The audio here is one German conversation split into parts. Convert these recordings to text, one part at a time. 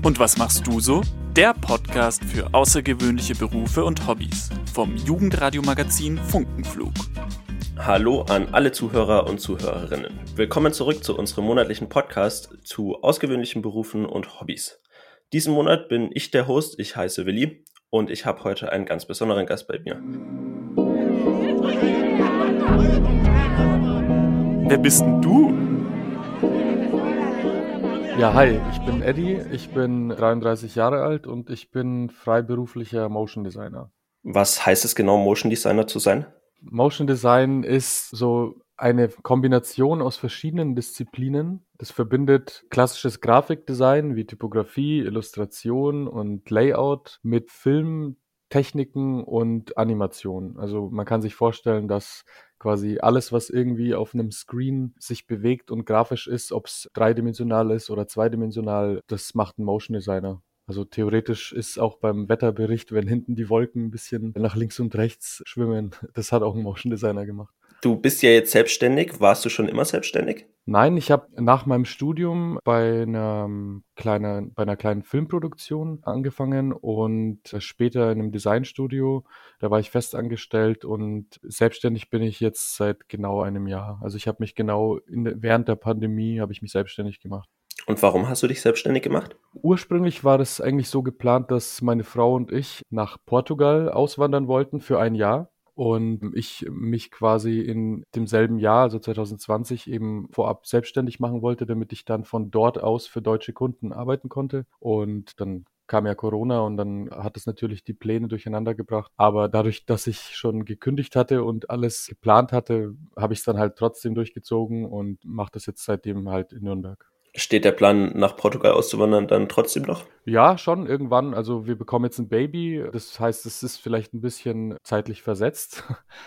Und was machst du so? Der Podcast für außergewöhnliche Berufe und Hobbys vom Jugendradiomagazin Funkenflug. Hallo an alle Zuhörer und Zuhörerinnen. Willkommen zurück zu unserem monatlichen Podcast zu außergewöhnlichen Berufen und Hobbys. Diesen Monat bin ich der Host, ich heiße Willi und ich habe heute einen ganz besonderen Gast bei mir. Wer bist denn du? Ja, hi, ich bin Eddie, ich bin 33 Jahre alt und ich bin freiberuflicher Motion Designer. Was heißt es genau, Motion Designer zu sein? Motion Design ist so eine Kombination aus verschiedenen Disziplinen. Das verbindet klassisches Grafikdesign wie Typografie, Illustration und Layout mit Filmtechniken und Animation. Also man kann sich vorstellen, dass quasi alles, was irgendwie auf einem Screen sich bewegt und grafisch ist, ob es dreidimensional ist oder zweidimensional, das macht ein Motion Designer. Also theoretisch ist auch beim Wetterbericht, wenn hinten die Wolken ein bisschen nach links und rechts schwimmen, das hat auch ein Motion Designer gemacht. Du bist ja jetzt selbstständig. Warst du schon immer selbstständig? Nein, ich habe nach meinem Studium bei einer kleinen Filmproduktion angefangen und später in einem Designstudio. Da war ich festangestellt und selbstständig bin ich jetzt seit genau einem Jahr. Also ich habe mich während der Pandemie habe ich mich selbstständig gemacht. Und warum hast du dich selbstständig gemacht? Ursprünglich war das eigentlich so geplant, dass meine Frau und ich nach Portugal auswandern wollten für ein Jahr. Und ich mich quasi in demselben Jahr, also 2020, eben vorab selbstständig machen wollte, damit ich dann von dort aus für deutsche Kunden arbeiten konnte. Und dann kam ja Corona und dann hat es natürlich die Pläne durcheinander gebracht. Aber dadurch, dass ich schon gekündigt hatte und alles geplant hatte, habe ich es dann halt trotzdem durchgezogen und mache das jetzt seitdem halt in Nürnberg. Steht der Plan, nach Portugal auszuwandern, dann trotzdem noch? Ja, schon irgendwann. Also wir bekommen jetzt ein Baby. Das heißt, es ist vielleicht ein bisschen zeitlich versetzt.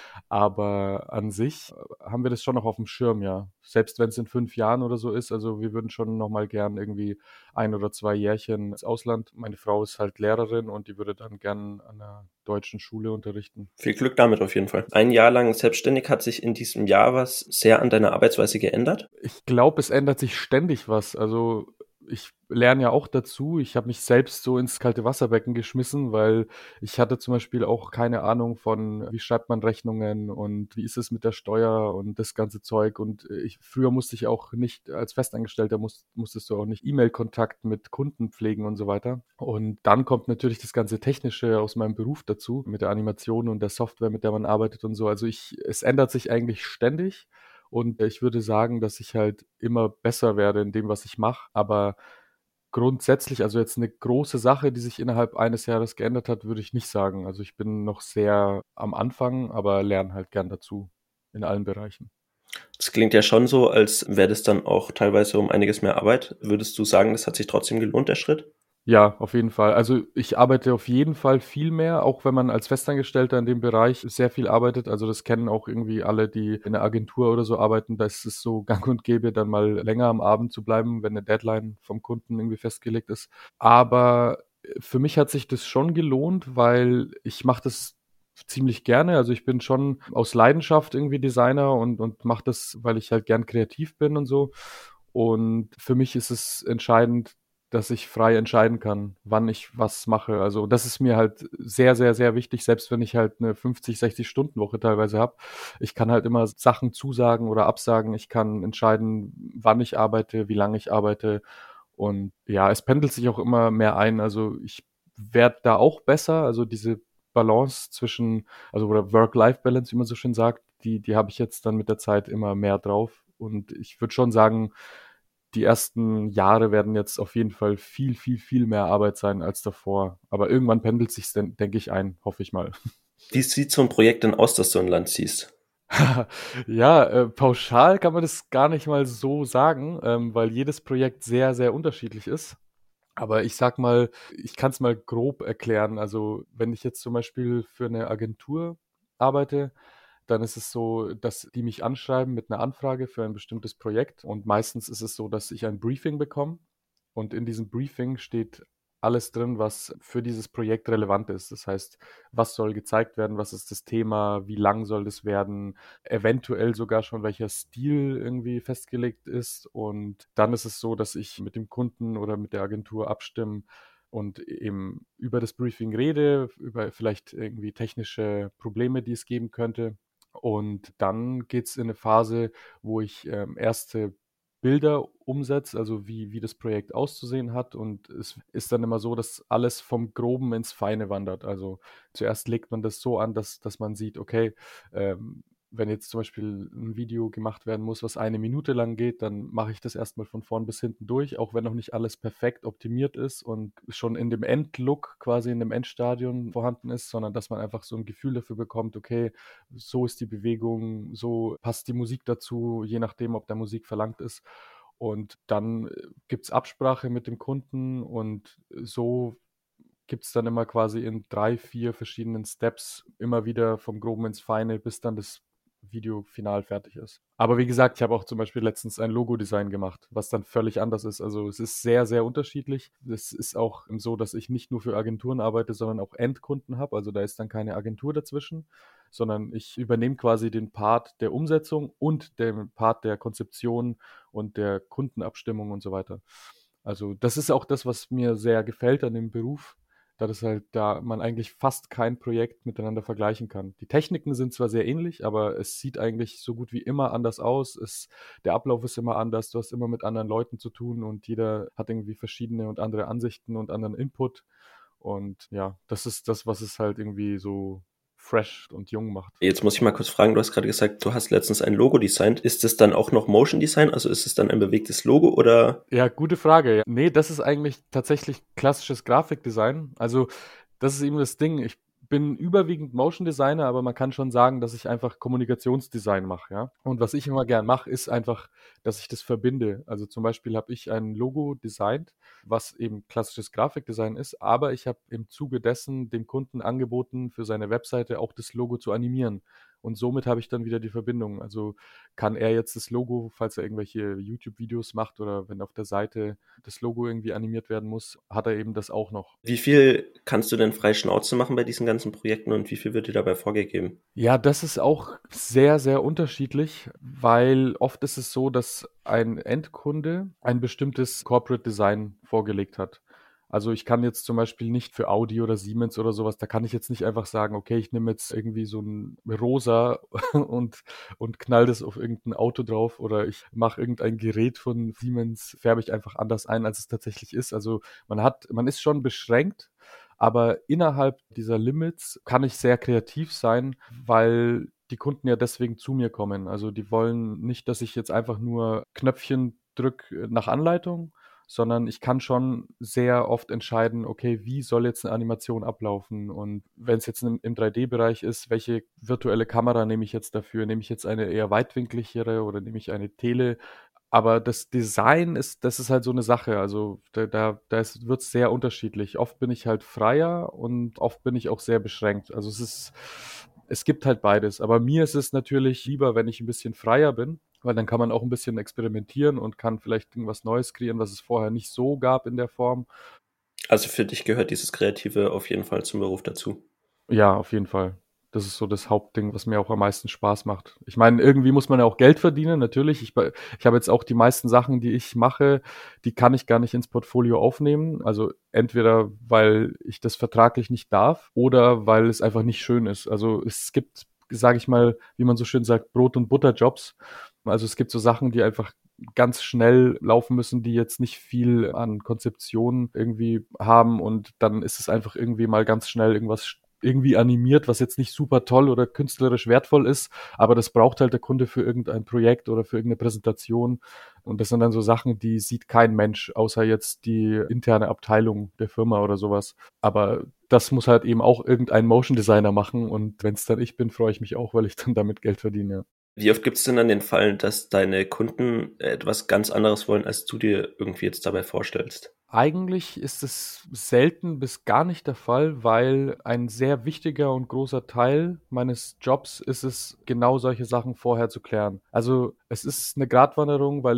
Aber an sich haben wir das schon noch auf dem Schirm, ja. Selbst wenn es in 5 Jahren oder so ist. Also wir würden schon noch mal gern irgendwie 1 oder 2 Jährchen ins Ausland. Meine Frau ist halt Lehrerin und die würde dann gern an einer deutschen Schule unterrichten. Viel Glück damit auf jeden Fall. Ein Jahr lang selbstständig. Hat sich in diesem Jahr was sehr an deiner Arbeitsweise geändert? Ich glaube, es ändert sich ständig was. Also ich lerne ja auch dazu. Ich habe mich selbst so ins kalte Wasserbecken geschmissen, weil ich hatte zum Beispiel auch keine Ahnung von, wie schreibt man Rechnungen und wie ist es mit der Steuer und das ganze Zeug. Und früher musste ich auch nicht, als Festangestellter musstest du auch nicht E-Mail-Kontakt mit Kunden pflegen und so weiter. Und dann kommt natürlich das ganze Technische aus meinem Beruf dazu, mit der Animation und der Software, mit der man arbeitet und so. Also es ändert sich eigentlich ständig. Und ich würde sagen, dass ich halt immer besser werde in dem, was ich mache. Aber grundsätzlich, also jetzt eine große Sache, die sich innerhalb eines Jahres geändert hat, würde ich nicht sagen. Also ich bin noch sehr am Anfang, aber lerne halt gern dazu in allen Bereichen. Das klingt ja schon so, als wäre das dann auch teilweise um einiges mehr Arbeit. Würdest du sagen, das hat sich trotzdem gelohnt, der Schritt? Ja, auf jeden Fall. Also ich arbeite auf jeden Fall viel mehr, auch wenn man als Festangestellter in dem Bereich sehr viel arbeitet. Also das kennen auch irgendwie alle, die in einer Agentur oder so arbeiten. Da ist es so gang und gäbe, dann mal länger am Abend zu bleiben, wenn eine Deadline vom Kunden irgendwie festgelegt ist. Aber für mich hat sich das schon gelohnt, weil ich mache das ziemlich gerne. Also ich bin schon aus Leidenschaft irgendwie Designer und mache das, weil ich halt gern kreativ bin und so. Und für mich ist es entscheidend, dass ich frei entscheiden kann, wann ich was mache. Also das ist mir halt sehr, sehr, sehr wichtig, selbst wenn ich halt eine 50, 60-Stunden-Woche teilweise habe. Ich kann halt immer Sachen zusagen oder absagen. Ich kann entscheiden, wann ich arbeite, wie lange ich arbeite. Und ja, es pendelt sich auch immer mehr ein. Also ich werde da auch besser. Also diese Balance zwischen, also oder Work-Life-Balance, wie man so schön sagt, die habe ich jetzt dann mit der Zeit immer mehr drauf. Und ich würde schon sagen, die ersten Jahre werden jetzt auf jeden Fall viel, viel, viel mehr Arbeit sein als davor. Aber irgendwann pendelt sich's, denke ich, ein, hoffe ich mal. Wie sieht so ein Projekt denn aus, das du in Land ziehst? Ja, pauschal kann man das gar nicht mal so sagen, weil jedes Projekt sehr, sehr unterschiedlich ist. Aber ich sag mal, ich kann es mal grob erklären. Also wenn ich jetzt zum Beispiel für eine Agentur arbeite, dann ist es so, dass die mich anschreiben mit einer Anfrage für ein bestimmtes Projekt. Und meistens ist es so, dass ich ein Briefing bekomme. Und in diesem Briefing steht alles drin, was für dieses Projekt relevant ist. Das heißt, was soll gezeigt werden, was ist das Thema, wie lang soll das werden, eventuell sogar schon welcher Stil irgendwie festgelegt ist. Und dann ist es so, dass ich mit dem Kunden oder mit der Agentur abstimme und eben über das Briefing rede, über vielleicht irgendwie technische Probleme, die es geben könnte. Und dann geht es in eine Phase, wo ich erste Bilder umsetze, also wie das Projekt auszusehen hat. Und es ist dann immer so, dass alles vom Groben ins Feine wandert. Also zuerst legt man das so an, dass man sieht, okay, wenn jetzt zum Beispiel ein Video gemacht werden muss, was 1 Minute lang geht, dann mache ich das erstmal von vorn bis hinten durch, auch wenn noch nicht alles perfekt optimiert ist und schon in dem Endlook, quasi in dem Endstadion vorhanden ist, sondern dass man einfach so ein Gefühl dafür bekommt, okay, so ist die Bewegung, so passt die Musik dazu, je nachdem, ob der Musik verlangt ist. Und dann gibt es Absprache mit dem Kunden und so gibt es dann immer quasi in 3, 4 verschiedenen Steps immer wieder vom Groben ins Feine, bis dann das Video final fertig ist. Aber wie gesagt, ich habe auch zum Beispiel letztens ein Logo-Design gemacht, was dann völlig anders ist. Also es ist sehr, sehr unterschiedlich. Es ist auch so, dass ich nicht nur für Agenturen arbeite, sondern auch Endkunden habe. Also da ist dann keine Agentur dazwischen, sondern ich übernehme quasi den Part der Umsetzung und den Part der Konzeption und der Kundenabstimmung und so weiter. Also das ist auch das, was mir sehr gefällt an dem Beruf, da man eigentlich fast kein Projekt miteinander vergleichen kann. Die Techniken sind zwar sehr ähnlich, aber es sieht eigentlich so gut wie immer anders aus. Der Ablauf ist immer anders, du hast immer mit anderen Leuten zu tun und jeder hat irgendwie verschiedene und andere Ansichten und anderen Input. Und ja, das ist das, was es halt irgendwie so fresh und jung macht. Jetzt muss ich mal kurz fragen, du hast gerade gesagt, du hast letztens ein Logo designt. Ist es dann auch noch Motion Design? Also ist es dann ein bewegtes Logo oder? Ja, gute Frage. Ja. Nee, das ist eigentlich tatsächlich klassisches Grafikdesign. Also, das ist eben das Ding. Ich bin überwiegend Motion Designer, aber man kann schon sagen, dass ich einfach Kommunikationsdesign mache, ja. Und was ich immer gern mache, ist einfach, dass ich das verbinde. Also zum Beispiel habe ich ein Logo designt, was eben klassisches Grafikdesign ist, aber ich habe im Zuge dessen dem Kunden angeboten, für seine Webseite auch das Logo zu animieren. Und somit habe ich dann wieder die Verbindung. Also kann er jetzt das Logo, falls er irgendwelche YouTube-Videos macht oder wenn auf der Seite das Logo irgendwie animiert werden muss, hat er eben das auch noch. Wie viel kannst du denn frei Schnauze machen bei diesen ganzen Projekten und wie viel wird dir dabei vorgegeben? Ja, das ist auch sehr, sehr unterschiedlich, weil oft ist es so, dass ein Endkunde ein bestimmtes Corporate Design vorgelegt hat. Also ich kann jetzt zum Beispiel nicht für Audi oder Siemens oder sowas, da kann ich jetzt nicht einfach sagen, okay, ich nehme jetzt irgendwie so ein Rosa und knall das auf irgendein Auto drauf oder ich mache irgendein Gerät von Siemens, färbe ich einfach anders ein, als es tatsächlich ist. Also man ist schon beschränkt, aber innerhalb dieser Limits kann ich sehr kreativ sein, weil die Kunden ja deswegen zu mir kommen. Also die wollen nicht, dass ich jetzt einfach nur Knöpfchen drücke nach Anleitung, sondern ich kann schon sehr oft entscheiden, okay, wie soll jetzt eine Animation ablaufen? Und wenn es jetzt im 3D-Bereich ist, welche virtuelle Kamera nehme ich jetzt dafür? Nehme ich jetzt eine eher weitwinkligere oder nehme ich eine Tele? Aber das Design das ist halt so eine Sache. Also wird es sehr unterschiedlich. Oft bin ich halt freier und oft bin ich auch sehr beschränkt. Also es gibt halt beides. Aber mir ist es natürlich lieber, wenn ich ein bisschen freier bin, weil dann kann man auch ein bisschen experimentieren und kann vielleicht irgendwas Neues kreieren, was es vorher nicht so gab in der Form. Also für dich gehört dieses Kreative auf jeden Fall zum Beruf dazu. Ja, auf jeden Fall. Das ist so das Hauptding, was mir auch am meisten Spaß macht. Ich meine, irgendwie muss man ja auch Geld verdienen, natürlich. Ich habe jetzt auch die meisten Sachen, die ich mache, die kann ich gar nicht ins Portfolio aufnehmen. Also entweder, weil ich das vertraglich nicht darf oder weil es einfach nicht schön ist. Also es gibt, sage ich mal, wie man so schön sagt, Brot- und Butterjobs. Also es gibt so Sachen, die einfach ganz schnell laufen müssen, die jetzt nicht viel an Konzeption irgendwie haben und dann ist es einfach irgendwie mal ganz schnell irgendwas irgendwie animiert, was jetzt nicht super toll oder künstlerisch wertvoll ist, aber das braucht halt der Kunde für irgendein Projekt oder für irgendeine Präsentation. Und das sind dann so Sachen, die sieht kein Mensch, außer jetzt die interne Abteilung der Firma oder sowas. Aber das muss halt eben auch irgendein Motion Designer machen und wenn es dann ich bin, freue ich mich auch, weil ich dann damit Geld verdiene. Ja. Wie oft gibt es denn dann den Fall, dass deine Kunden etwas ganz anderes wollen, als du dir irgendwie jetzt dabei vorstellst? Eigentlich ist es selten bis gar nicht der Fall, weil ein sehr wichtiger und großer Teil meines Jobs ist es, genau solche Sachen vorher zu klären. Also es ist eine Gratwanderung, weil ich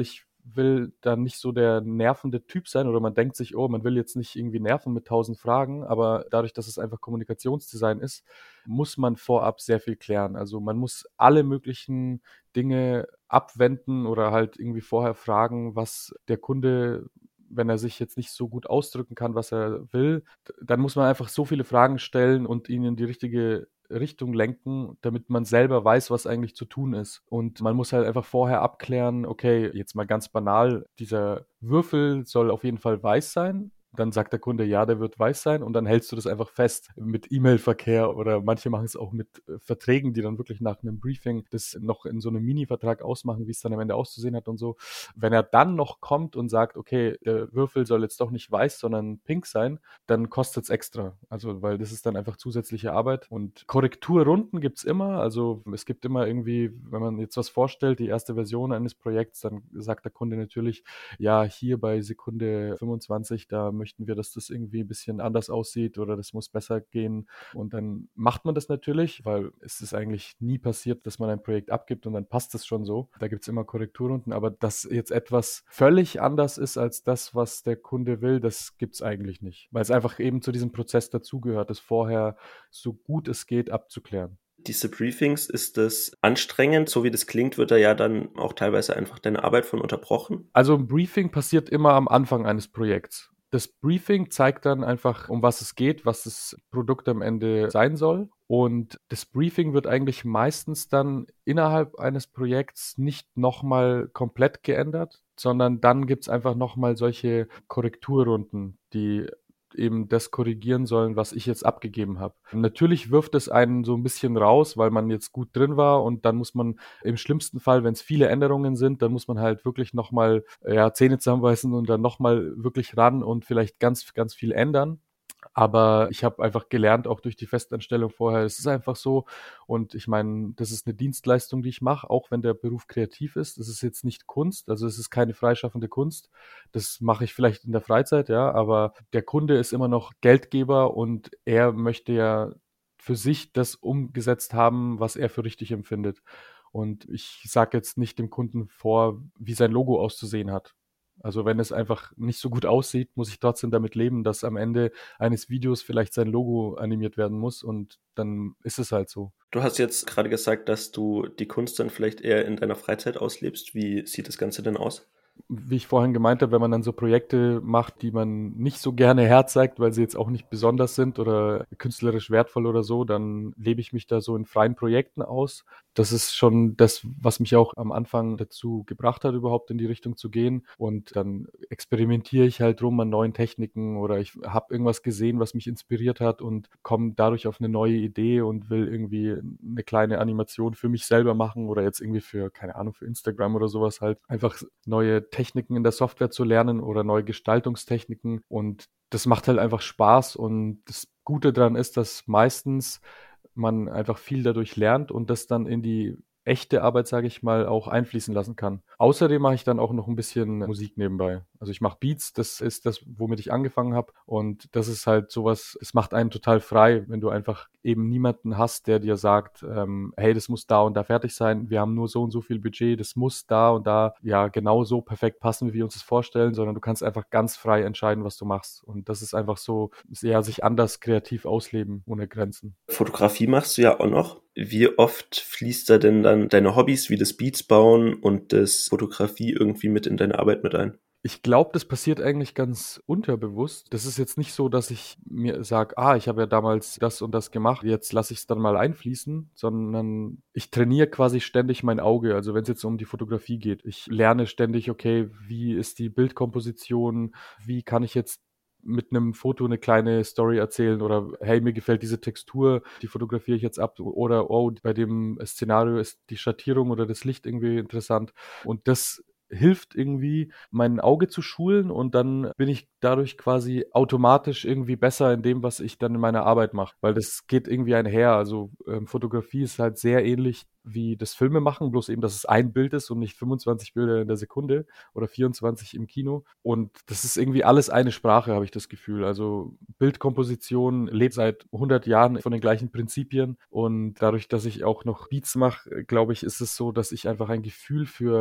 will dann nicht so der nervende Typ sein oder man denkt sich, oh, man will jetzt nicht irgendwie nerven mit 1000 Fragen, aber dadurch, dass es einfach Kommunikationsdesign ist, muss man vorab sehr viel klären. Also man muss alle möglichen Dinge abwenden oder halt irgendwie vorher fragen, was der Kunde, wenn er sich jetzt nicht so gut ausdrücken kann, was er will, dann muss man einfach so viele Fragen stellen und ihn in die richtige Richtung lenken, damit man selber weiß, was eigentlich zu tun ist. Und man muss halt einfach vorher abklären, okay, jetzt mal ganz banal, dieser Würfel soll auf jeden Fall weiß sein. Dann sagt der Kunde, ja, der wird weiß sein und dann hältst du das einfach fest mit E-Mail-Verkehr oder manche machen es auch mit Verträgen, die dann wirklich nach einem Briefing das noch in so einem Mini-Vertrag ausmachen, wie es dann am Ende auszusehen hat und so. Wenn er dann noch kommt und sagt, okay, der Würfel soll jetzt doch nicht weiß, sondern pink sein, dann kostet es extra. Also, weil das ist dann einfach zusätzliche Arbeit. Und Korrekturrunden gibt es immer. Also es gibt immer irgendwie, wenn man jetzt was vorstellt, die erste Version eines Projekts, dann sagt der Kunde natürlich, ja, hier bei Sekunde 25, da möchten wir, dass das irgendwie ein bisschen anders aussieht oder das muss besser gehen. Und dann macht man das natürlich, weil es ist eigentlich nie passiert, dass man ein Projekt abgibt und dann passt es schon so. Da gibt es immer Korrekturrunden, aber dass jetzt etwas völlig anders ist als das, was der Kunde will, das gibt es eigentlich nicht. Weil es einfach eben zu diesem Prozess dazugehört, das vorher so gut es geht abzuklären. Diese Briefings, ist das anstrengend? So wie das klingt, wird da ja dann auch teilweise einfach deine Arbeit von unterbrochen. Also ein Briefing passiert immer am Anfang eines Projekts. Das Briefing zeigt dann einfach, um was es geht, was das Produkt am Ende sein soll. Und das Briefing wird eigentlich meistens dann innerhalb eines Projekts nicht nochmal komplett geändert, sondern dann gibt es einfach nochmal solche Korrekturrunden, die eben das korrigieren sollen, was ich jetzt abgegeben habe. Natürlich wirft es einen so ein bisschen raus, weil man jetzt gut drin war und dann muss man im schlimmsten Fall, wenn es viele Änderungen sind, dann muss man halt wirklich nochmal Zähne zusammenbeißen und dann nochmal wirklich ran und vielleicht ganz, ganz viel ändern. Aber ich habe einfach gelernt, auch durch die Festanstellung vorher, es ist einfach so. Und ich meine, das ist eine Dienstleistung, die ich mache, auch wenn der Beruf kreativ ist. Das ist jetzt nicht Kunst, also es ist keine freischaffende Kunst. Das mache ich vielleicht in der Freizeit, ja, aber der Kunde ist immer noch Geldgeber und er möchte ja für sich das umgesetzt haben, was er für richtig empfindet. Und ich sage jetzt nicht dem Kunden vor, wie sein Logo auszusehen hat. Also wenn es einfach nicht so gut aussieht, muss ich trotzdem damit leben, dass am Ende eines Videos vielleicht sein Logo animiert werden muss und dann ist es halt so. Du hast jetzt gerade gesagt, dass du die Kunst dann vielleicht eher in deiner Freizeit auslebst. Wie sieht das Ganze denn aus? Wie ich vorhin gemeint habe, wenn man dann so Projekte macht, die man nicht so gerne herzeigt, weil sie jetzt auch nicht besonders sind oder künstlerisch wertvoll oder so, dann lebe ich mich da so in freien Projekten aus. Das ist schon das, was mich auch am Anfang dazu gebracht hat, überhaupt in die Richtung zu gehen. Und dann experimentiere ich halt rum an neuen Techniken oder ich habe irgendwas gesehen, was mich inspiriert hat und komme dadurch auf eine neue Idee und will irgendwie eine kleine Animation für mich selber machen oder jetzt irgendwie für, keine Ahnung, für Instagram oder sowas halt. Einfach neue Techniken in der Software zu lernen oder neue Gestaltungstechniken und das macht halt einfach Spaß und das Gute daran ist, dass meistens man einfach viel dadurch lernt und das dann in die echte Arbeit, sage ich mal, auch einfließen lassen kann. Außerdem mache ich dann auch noch ein bisschen Musik nebenbei. Also ich mache Beats, das ist das, womit ich angefangen habe und das ist halt sowas, es macht einen total frei, wenn du einfach eben niemanden hast, der dir sagt, hey, das muss da und da fertig sein, wir haben nur so und so viel Budget, das muss da und da ja genau so perfekt passen, wie wir uns das vorstellen, sondern du kannst einfach ganz frei entscheiden, was du machst und das ist einfach so, ja, sich anders kreativ ausleben, ohne Grenzen. Fotografie machst du ja auch noch. Wie oft fließt da denn dann deine Hobbys wie das Beats bauen und das Fotografie irgendwie mit in deine Arbeit mit ein? Ich glaube, das passiert eigentlich ganz unterbewusst. Das ist jetzt nicht so, dass ich mir sage, ich habe ja damals das und das gemacht, jetzt lasse ich es dann mal einfließen, sondern ich trainiere quasi ständig mein Auge. Also wenn es jetzt um die Fotografie geht, ich lerne ständig, okay, wie ist die Bildkomposition, wie kann ich jetzt mit einem Foto eine kleine Story erzählen oder hey, mir gefällt diese Textur, die fotografiere ich jetzt ab oder oh, bei dem Szenario ist die Schattierung oder das Licht irgendwie interessant und das hilft irgendwie, mein Auge zu schulen und dann bin ich dadurch quasi automatisch irgendwie besser in dem, was ich dann in meiner Arbeit mache, weil das geht irgendwie einher. Also Fotografie ist halt sehr ähnlich wie das Filmemachen, bloß eben, dass es ein Bild ist und nicht 25 Bilder in der Sekunde oder 24 im Kino. Und das ist irgendwie alles eine Sprache, habe ich das Gefühl. Also Bildkomposition lebt seit 100 Jahren von den gleichen Prinzipien und dadurch, dass ich auch noch Beats mache, glaube ich, ist es so, dass ich einfach ein Gefühl für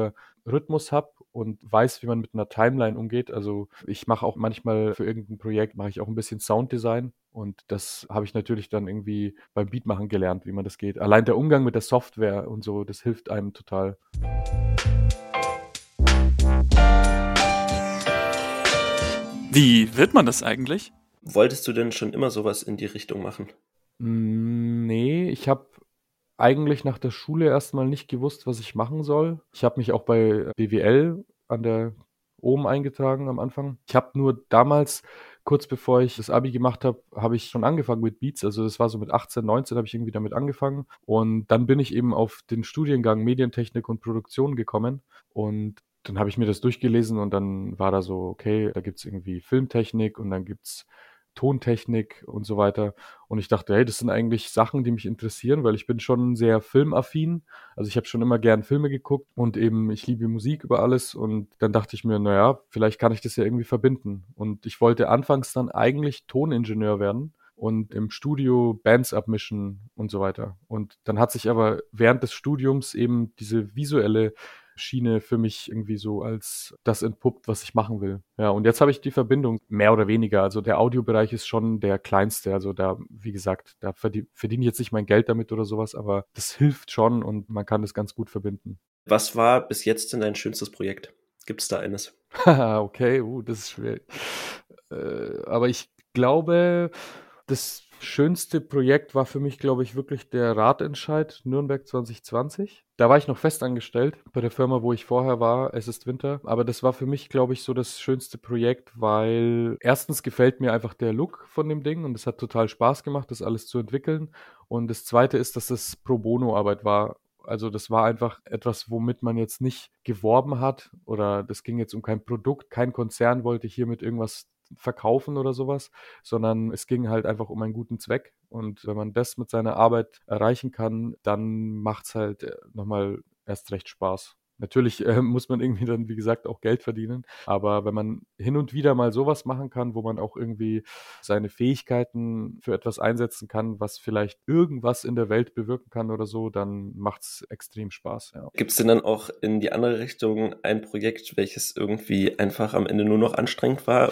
Rhythmus habe und weiß, wie man mit einer Timeline umgeht. Also ich mache auch manchmal für irgendein Projekt, mache ich auch ein bisschen Sounddesign und das habe ich natürlich dann irgendwie beim Beatmachen gelernt, wie man das geht. Allein der Umgang mit der Software und so, das hilft einem total. Wie wird man das eigentlich? Wolltest du denn schon immer sowas in die Richtung machen? Nee, ich habe eigentlich nach der Schule erstmal nicht gewusst, was ich machen soll. Ich habe mich auch bei BWL an der OHM eingetragen am Anfang. Ich habe nur damals, kurz bevor ich das Abi gemacht habe, habe ich schon angefangen mit Beats. Also das war so mit 18, 19 habe ich irgendwie damit angefangen. Und dann bin ich eben auf den Studiengang Medientechnik und Produktion gekommen. Und dann habe ich mir das durchgelesen und dann war da so, okay, da gibt's irgendwie Filmtechnik und dann gibt's Tontechnik und so weiter. Und ich dachte, hey, das sind eigentlich Sachen, die mich interessieren, weil ich bin schon sehr filmaffin. Also ich habe schon immer gern Filme geguckt und eben ich liebe Musik über alles. Und dann dachte ich mir, naja, vielleicht kann ich das ja irgendwie verbinden. Und ich wollte anfangs dann eigentlich Toningenieur werden und im Studio Bands abmischen und so weiter. Und dann hat sich aber während des Studiums eben diese visuelle Schiene für mich irgendwie so als das entpuppt, was ich machen will. Ja, und jetzt habe ich die Verbindung mehr oder weniger. Also der Audiobereich ist schon der kleinste. Also da, wie gesagt, da verdiene ich jetzt nicht mein Geld damit oder sowas, aber das hilft schon und man kann das ganz gut verbinden. Was war bis jetzt denn dein schönstes Projekt? Gibt es da eines? Haha, okay, das ist schwer. Aber ich glaube, das schönste Projekt war für mich, glaube ich, wirklich der Ratentscheid Nürnberg 2020. Da war ich noch festangestellt bei der Firma, wo ich vorher war. Es ist Winter. Aber das war für mich, glaube ich, so das schönste Projekt, weil erstens gefällt mir einfach der Look von dem Ding und es hat total Spaß gemacht, das alles zu entwickeln. Und das zweite ist, dass es Pro Bono-Arbeit war. Also das war einfach etwas, womit man jetzt nicht geworben hat oder das ging jetzt um kein Produkt. Kein Konzern wollte hiermit irgendwas verkaufen oder sowas, sondern es ging halt einfach um einen guten Zweck. Und wenn man das mit seiner Arbeit erreichen kann, dann macht's halt nochmal erst recht Spaß. Natürlich muss man irgendwie dann, wie gesagt, auch Geld verdienen. Aber wenn man hin und wieder mal sowas machen kann, wo man auch irgendwie seine Fähigkeiten für etwas einsetzen kann, was vielleicht irgendwas in der Welt bewirken kann oder so, dann macht's extrem Spaß. Ja. Gibt es denn dann auch in die andere Richtung ein Projekt, welches irgendwie einfach am Ende nur noch anstrengend war?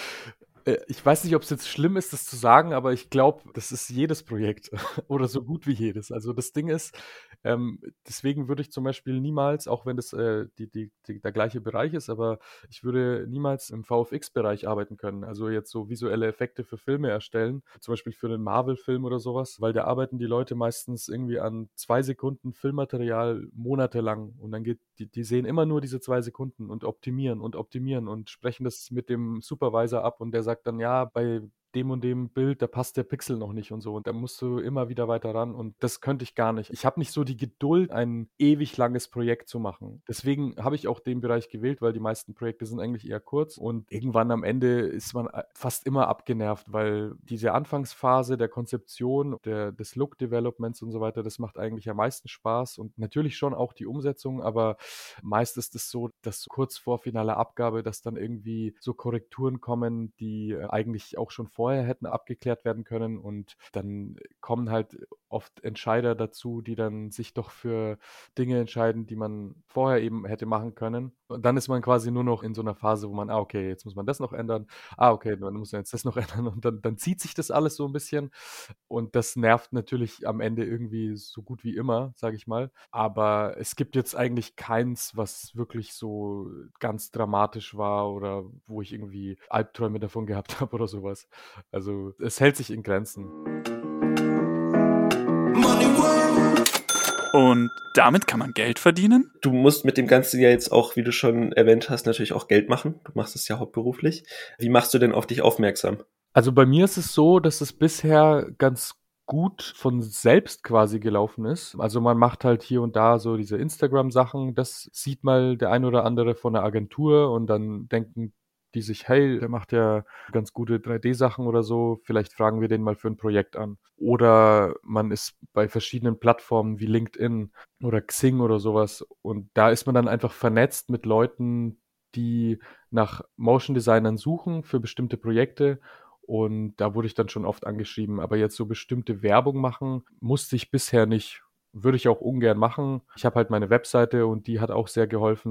Ich weiß nicht, ob es jetzt schlimm ist, das zu sagen, aber ich glaube, das ist jedes Projekt oder so gut wie jedes. Also das Ding ist, deswegen würde ich zum Beispiel niemals, auch wenn das der gleiche Bereich ist, aber ich würde niemals im VFX-Bereich arbeiten können. Also jetzt so visuelle Effekte für Filme erstellen, zum Beispiel für einen Marvel-Film oder sowas, weil da arbeiten die Leute meistens irgendwie an 2 Sekunden Filmmaterial monatelang und dann die sehen immer nur diese 2 Sekunden und optimieren und sprechen das mit dem Supervisor ab und der sagt dann, ja, bei dem und dem Bild, da passt der Pixel noch nicht und so. Und da musst du immer wieder weiter ran. Und das könnte ich gar nicht. Ich habe nicht so die Geduld, ein ewig langes Projekt zu machen. Deswegen habe ich auch den Bereich gewählt, weil die meisten Projekte sind eigentlich eher kurz. Und irgendwann am Ende ist man fast immer abgenervt, weil diese Anfangsphase der Konzeption, des Look-Developments und so weiter, das macht eigentlich am meisten Spaß. Und natürlich schon auch die Umsetzung, aber meist ist es so, dass kurz vor finaler Abgabe, dass dann irgendwie so Korrekturen kommen, die eigentlich auch schon vorher hätten abgeklärt werden können und dann kommen halt oft Entscheider dazu, die dann sich doch für Dinge entscheiden, die man vorher eben hätte machen können. Und dann ist man quasi nur noch in so einer Phase, wo man, okay, jetzt muss man das noch ändern. Okay, dann muss man jetzt das noch ändern. Und dann zieht sich das alles so ein bisschen. Und das nervt natürlich am Ende irgendwie so gut wie immer, sage ich mal. Aber es gibt jetzt eigentlich keins, was wirklich so ganz dramatisch war oder wo ich irgendwie Albträume davon gehabt habe oder sowas. Also es hält sich in Grenzen. Und damit kann man Geld verdienen? Du musst mit dem Ganzen ja jetzt auch, wie du schon erwähnt hast, natürlich auch Geld machen. Du machst es ja hauptberuflich. Wie machst du denn auf dich aufmerksam? Also bei mir ist es so, dass es bisher ganz gut von selbst quasi gelaufen ist. Also man macht halt hier und da so diese Instagram-Sachen. Das sieht mal der ein oder andere von der Agentur und dann denken die sich, hey, der macht ja ganz gute 3D-Sachen oder so, vielleicht fragen wir den mal für ein Projekt an. Oder man ist bei verschiedenen Plattformen wie LinkedIn oder Xing oder sowas und da ist man dann einfach vernetzt mit Leuten, die nach Motion Designern suchen für bestimmte Projekte und da wurde ich dann schon oft angeschrieben, aber jetzt so bestimmte Werbung machen musste ich bisher nicht. Würde ich auch ungern machen. Ich habe halt meine Webseite und die hat auch sehr geholfen,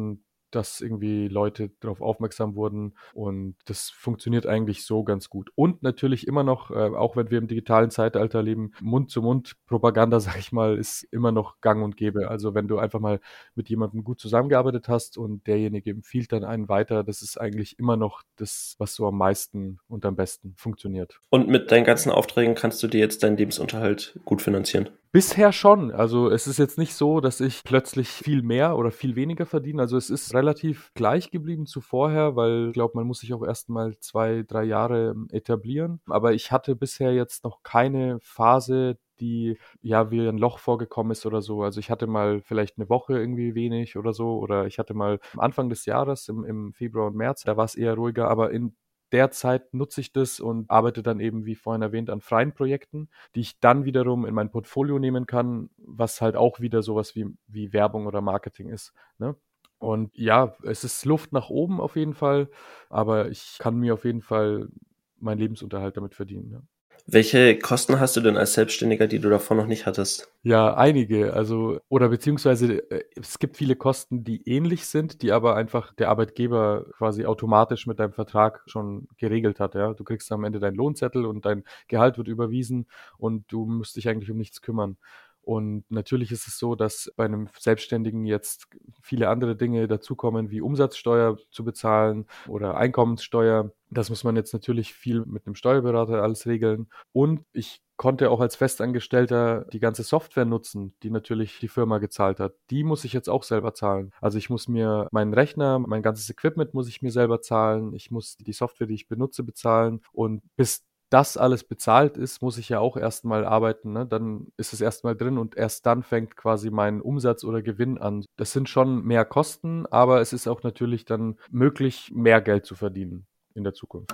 dass irgendwie Leute darauf aufmerksam wurden und das funktioniert eigentlich so ganz gut. Und natürlich immer noch, auch wenn wir im digitalen Zeitalter leben, Mund-zu-Mund-Propaganda, sag ich mal, ist immer noch gang und gäbe. Also wenn du einfach mal mit jemandem gut zusammengearbeitet hast und derjenige empfiehlt dann einen weiter, das ist eigentlich immer noch das, was so am meisten und am besten funktioniert. Und mit deinen ganzen Aufträgen kannst du dir jetzt deinen Lebensunterhalt gut finanzieren? Bisher schon. Also es ist jetzt nicht so, dass ich plötzlich viel mehr oder viel weniger verdiene. Also es ist relativ gleich geblieben zu vorher, weil ich glaube, man muss sich auch erst mal 2, 3 Jahre etablieren. Aber ich hatte bisher jetzt noch keine Phase, die ja wie ein Loch vorgekommen ist oder so. Also ich hatte mal vielleicht eine Woche irgendwie wenig oder so. Oder ich hatte mal am Anfang des Jahres im Februar und März, da war es eher ruhiger. Aber in der Zeit nutze ich das und arbeite dann eben, wie vorhin erwähnt, an freien Projekten, die ich dann wiederum in mein Portfolio nehmen kann, was halt auch wieder sowas wie Werbung oder Marketing ist. Ne? Und ja, es ist Luft nach oben auf jeden Fall, aber ich kann mir auf jeden Fall meinen Lebensunterhalt damit verdienen. Ja. Welche Kosten hast du denn als Selbstständiger, die du davor noch nicht hattest? Ja, einige, also oder beziehungsweise es gibt viele Kosten, die ähnlich sind, die aber einfach der Arbeitgeber quasi automatisch mit deinem Vertrag schon geregelt hat, ja. Du kriegst am Ende deinen Lohnzettel und dein Gehalt wird überwiesen und du musst dich eigentlich um nichts kümmern. Und natürlich ist es so, dass bei einem Selbstständigen jetzt viele andere Dinge dazukommen, wie Umsatzsteuer zu bezahlen oder Einkommenssteuer. Das muss man jetzt natürlich viel mit einem Steuerberater alles regeln. Und ich konnte auch als Festangestellter die ganze Software nutzen, die natürlich die Firma gezahlt hat. Die muss ich jetzt auch selber zahlen. Also ich muss mir meinen Rechner, mein ganzes Equipment muss ich mir selber zahlen. Ich muss die Software, die ich benutze, bezahlen. Und bis das alles bezahlt ist, muss ich ja auch erstmal arbeiten. Ne? Dann ist es erstmal drin und erst dann fängt quasi mein Umsatz oder Gewinn an. Das sind schon mehr Kosten, aber es ist auch natürlich dann möglich, mehr Geld zu verdienen in der Zukunft.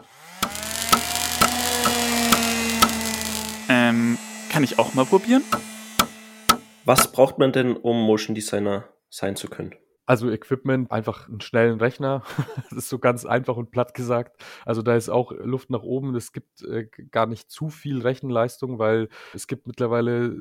Kann ich auch mal probieren? Was braucht man denn, um Motion Designer sein zu können? Also Equipment, einfach einen schnellen Rechner. Das ist so ganz einfach und platt gesagt. Also da ist auch Luft nach oben. Es gibt gar nicht zu viel Rechenleistung, weil es gibt mittlerweile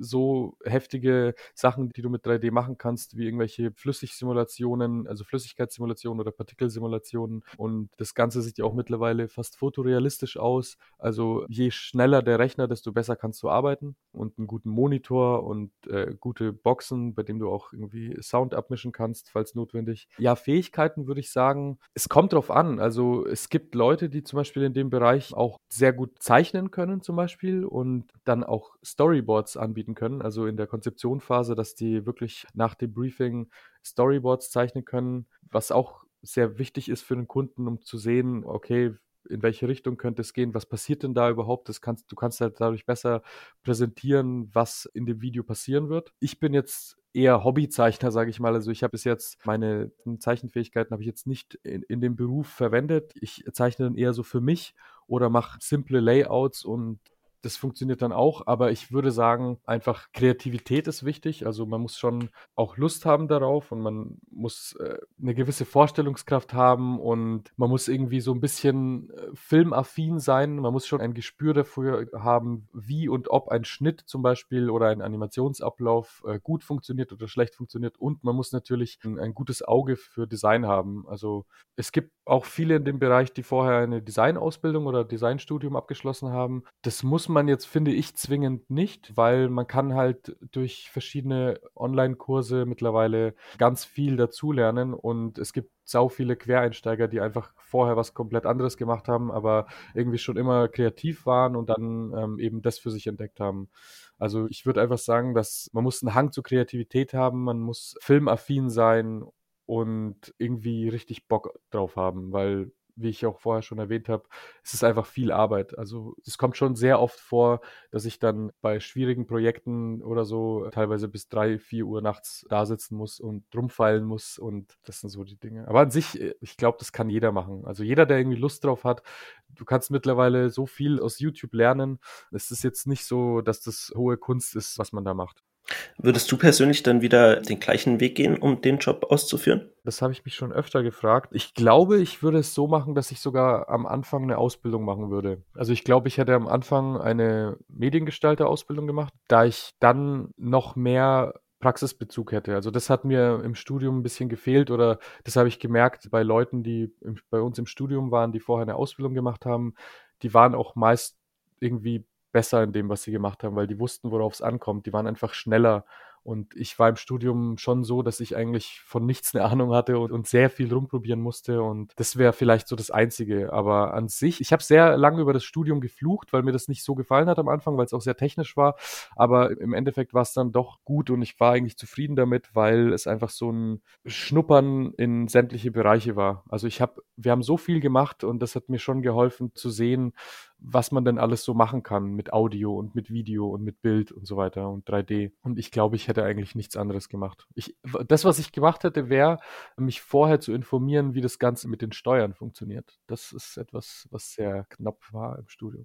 so heftige Sachen, die du mit 3D machen kannst, wie irgendwelche Flüssigsimulationen, also Flüssigkeitssimulationen oder Partikelsimulationen. Und das Ganze sieht ja auch mittlerweile fast fotorealistisch aus. Also je schneller der Rechner, desto besser kannst du arbeiten. Und einen guten Monitor und gute Boxen, bei dem du auch irgendwie Sound abmischen kannst, falls notwendig. Ja, Fähigkeiten würde ich sagen, es kommt drauf an. Also es gibt Leute, die zum Beispiel in dem Bereich auch sehr gut zeichnen können zum Beispiel und dann auch Storyboards anbieten können, also in der Konzeptionsphase, dass die wirklich nach dem Briefing Storyboards zeichnen können, was auch sehr wichtig ist für den Kunden, um zu sehen, okay, in welche Richtung könnte es gehen, was passiert denn da überhaupt? Du kannst halt dadurch besser präsentieren, was in dem Video passieren wird. Ich bin jetzt eher Hobbyzeichner, sage ich mal. Also ich habe bis jetzt meine Zeichenfähigkeiten habe ich jetzt nicht in dem Beruf verwendet. Ich zeichne dann eher so für mich oder mache simple Layouts und das funktioniert dann auch, aber ich würde sagen, einfach Kreativität ist wichtig. Also man muss schon auch Lust haben darauf und man muss eine gewisse Vorstellungskraft haben und man muss irgendwie so ein bisschen filmaffin sein. Man muss schon ein Gespür dafür haben, wie und ob ein Schnitt zum Beispiel oder ein Animationsablauf gut funktioniert oder schlecht funktioniert. Und man muss natürlich ein gutes Auge für Design haben. Also es gibt auch viele in dem Bereich, die vorher eine Designausbildung oder Designstudium abgeschlossen haben. Das muss man jetzt, finde ich, zwingend nicht, weil man kann halt durch verschiedene Online-Kurse mittlerweile ganz viel dazulernen und es gibt sau viele Quereinsteiger, die einfach vorher was komplett anderes gemacht haben, aber irgendwie schon immer kreativ waren und dann eben das für sich entdeckt haben. Also ich würde einfach sagen, dass man muss einen Hang zur Kreativität haben, man muss filmaffin sein und irgendwie richtig Bock drauf haben, weil, wie ich auch vorher schon erwähnt habe, es ist einfach viel Arbeit. Also es kommt schon sehr oft vor, dass ich dann bei schwierigen Projekten oder so teilweise bis 3, 4 Uhr nachts da sitzen muss und rumfeilen muss und das sind so die Dinge. Aber an sich, ich glaube, das kann jeder machen. Also jeder, der irgendwie Lust drauf hat, du kannst mittlerweile so viel aus YouTube lernen. Es ist jetzt nicht so, dass das hohe Kunst ist, was man da macht. Würdest du persönlich dann wieder den gleichen Weg gehen, um den Job auszuführen? Das habe ich mich schon öfter gefragt. Ich glaube, ich würde es so machen, dass ich sogar am Anfang eine Ausbildung machen würde. Also ich glaube, ich hätte am Anfang eine Mediengestalter-Ausbildung gemacht, da ich dann noch mehr Praxisbezug hätte. Also das hat mir im Studium ein bisschen gefehlt oder das habe ich gemerkt bei Leuten, die bei uns im Studium waren, die vorher eine Ausbildung gemacht haben, die waren auch meist irgendwie besser in dem, was sie gemacht haben, weil die wussten, worauf es ankommt. Die waren einfach schneller. Und ich war im Studium schon so, dass ich eigentlich von nichts eine Ahnung hatte und sehr viel rumprobieren musste. Und das wäre vielleicht so das Einzige. Aber an sich, ich habe sehr lange über das Studium geflucht, weil mir das nicht so gefallen hat am Anfang, weil es auch sehr technisch war. Aber im Endeffekt war es dann doch gut und ich war eigentlich zufrieden damit, weil es einfach so ein Schnuppern in sämtliche Bereiche war. Also wir haben so viel gemacht und das hat mir schon geholfen zu sehen, was man denn alles so machen kann mit Audio und mit Video und mit Bild und so weiter und 3D. Und ich glaube, ich hätte eigentlich nichts anderes gemacht. Das, was ich gemacht hätte, wäre, mich vorher zu informieren, wie das Ganze mit den Steuern funktioniert. Das ist etwas, was sehr knapp war im Studium.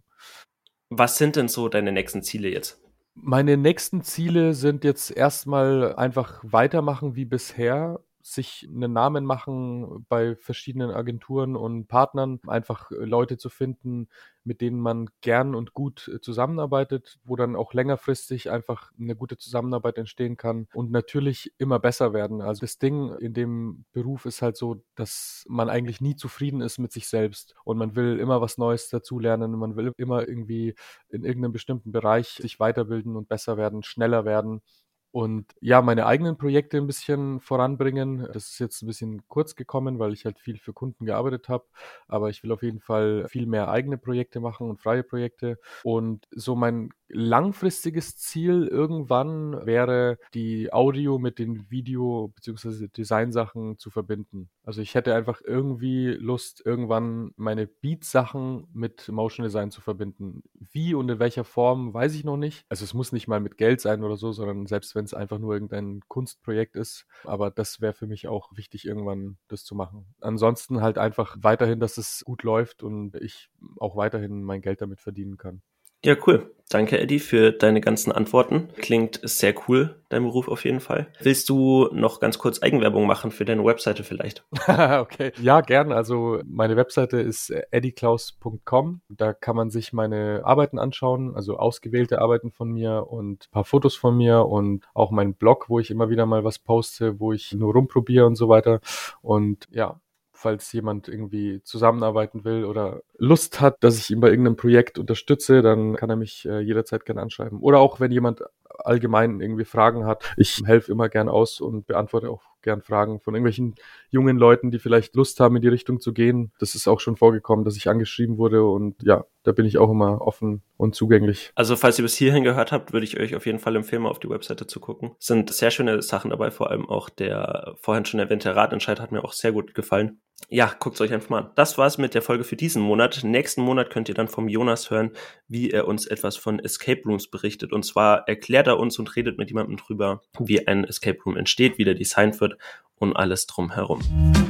Was sind denn so deine nächsten Ziele jetzt? Meine nächsten Ziele sind jetzt erstmal einfach weitermachen wie bisher, sich einen Namen machen bei verschiedenen Agenturen und Partnern, einfach Leute zu finden, mit denen man gern und gut zusammenarbeitet, wo dann auch längerfristig einfach eine gute Zusammenarbeit entstehen kann und natürlich immer besser werden. Also das Ding in dem Beruf ist halt so, dass man eigentlich nie zufrieden ist mit sich selbst und man will immer was Neues dazulernen, man will immer irgendwie in irgendeinem bestimmten Bereich sich weiterbilden und besser werden, schneller werden. Und ja, meine eigenen Projekte ein bisschen voranbringen. Das ist jetzt ein bisschen kurz gekommen, weil ich halt viel für Kunden gearbeitet habe. Aber ich will auf jeden Fall viel mehr eigene Projekte machen und freie Projekte. Und so mein langfristiges Ziel irgendwann wäre, die Audio mit den Video- bzw. Designsachen zu verbinden. Also ich hätte einfach irgendwie Lust, irgendwann meine Beat-Sachen mit Motion Design zu verbinden. Wie und in welcher Form, weiß ich noch nicht. Also es muss nicht mal mit Geld sein oder so, sondern selbst wenn es einfach nur irgendein Kunstprojekt ist. Aber das wäre für mich auch wichtig, irgendwann das zu machen. Ansonsten halt einfach weiterhin, dass es gut läuft und ich auch weiterhin mein Geld damit verdienen kann. Ja, cool. Danke, Eddie, für deine ganzen Antworten. Klingt sehr cool, dein Beruf auf jeden Fall. Willst du noch ganz kurz Eigenwerbung machen für deine Webseite vielleicht? Okay. Ja, gern. Also meine Webseite ist eddieklaus.com. Da kann man sich meine Arbeiten anschauen, also ausgewählte Arbeiten von mir und ein paar Fotos von mir und auch meinen Blog, wo ich immer wieder mal was poste, wo ich nur rumprobiere und so weiter. Und ja, falls jemand irgendwie zusammenarbeiten will oder Lust hat, dass ich ihn bei irgendeinem Projekt unterstütze, dann kann er mich jederzeit gerne anschreiben. Oder auch, wenn jemand allgemein irgendwie Fragen hat. Ich helfe immer gern aus und beantworte auch gern Fragen von irgendwelchen jungen Leuten, die vielleicht Lust haben, in die Richtung zu gehen. Das ist auch schon vorgekommen, dass ich angeschrieben wurde und ja, da bin ich auch immer offen und zugänglich. Also falls ihr bis hierhin gehört habt, würde ich euch auf jeden Fall empfehlen, mal auf die Webseite zu gucken. Es sind sehr schöne Sachen dabei, vor allem auch der vorhin schon erwähnte Radentscheid hat mir auch sehr gut gefallen. Ja, guckt es euch einfach mal an. Das war's mit der Folge für diesen Monat. Nächsten Monat könnt ihr dann vom Jonas hören, wie er uns etwas von Escape Rooms berichtet. Und zwar erklärt er uns und redet mit jemandem drüber, wie ein Escape Room entsteht, wie der designt wird und alles drumherum.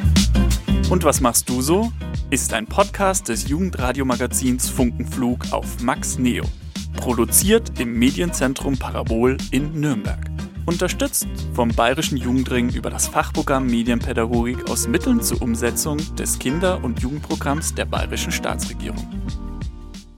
Und was machst du so? Ist ein Podcast des Jugendradiomagazins Funkenflug auf Max Neo. Produziert im Medienzentrum Parabol in Nürnberg. Unterstützt vom Bayerischen Jugendring über das Fachprogramm Medienpädagogik aus Mitteln zur Umsetzung des Kinder- und Jugendprogramms der Bayerischen Staatsregierung.